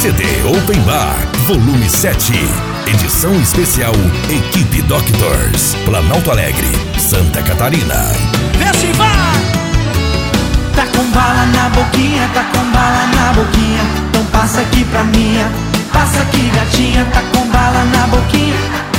CD Open Bar, volume 7. Edição especial Equipe Doctors, Planalto Alegre, Santa Catarina. Vê se vai! Tá com bala na boquinha, tá com bala na boquinha. Então passa aqui pra minha, passa aqui gatinha. Tá com bala na boquinha,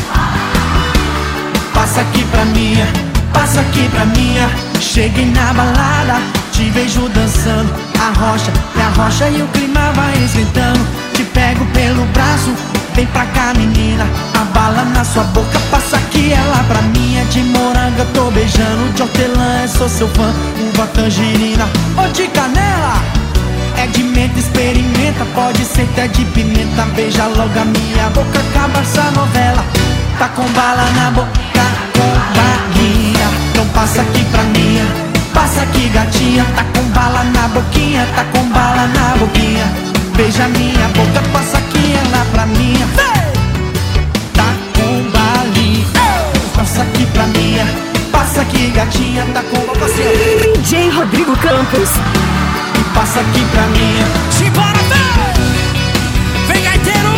passa aqui pra minha, passa aqui pra minha. Cheguei na balada, te vejo dançando. A rocha e o clima vai esquentando. Te pego pelo braço, vem pra cá menina. A bala na sua boca, passa aqui ela pra mim. É de morango eu tô beijando, de hortelã eu sou seu fã. Uva tangerina ou de canela, é de menta, experimenta. Pode ser até de pimenta. Beija logo a minha boca, acaba essa novela. Tá com bala na boca, com balinha. Então passa aqui pra minha, passa aqui gatinha. Tá com bala na boquinha, tá com bala na boquinha. Beija minha boca, passa aqui ela pra minha. Tá com balinha, passa aqui pra minha, passa aqui gatinha. Tá com bala assim, DJ Rodrigo Campos. passa aqui pra minha. Simbora, vem gaiteiro!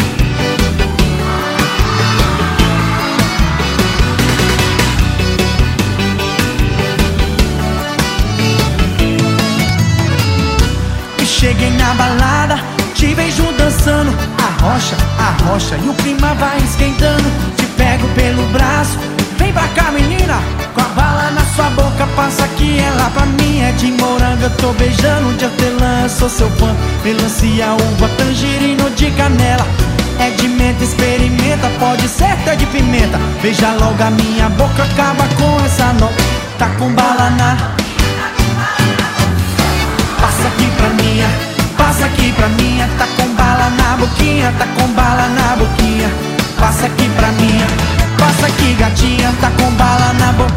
Cheguei na balada, te vejo dançando. A rocha e o clima vai esquentando. Te pego pelo braço, vem pra cá menina. Com a bala na sua boca, passa aqui ela pra mim. É de morango eu tô beijando, de hortelã eu sou seu fã. Melancia, uva, tangerina ou de canela, é de menta, experimenta. Pode ser até de pimenta. Beija logo a minha boca, acaba com essa nota. Tá com bala na, passa aqui pra minha, passa aqui pra minha. Tá com bala na boquinha, tá com bala na boquinha. Passa aqui pra minha, passa aqui gatinha. Tá com bala na boca,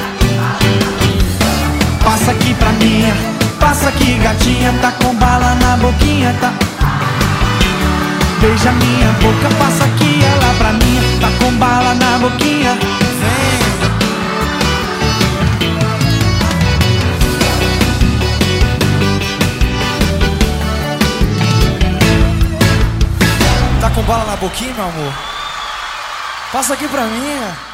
passa aqui pra minha, passa aqui gatinha. Tá com bala na boquinha, tá. Beija minha boca, passa aqui ela pra minha. Tá com bala na boquinha, vem. Tá com bala na boquinha, meu amor? Passa aqui pra mim.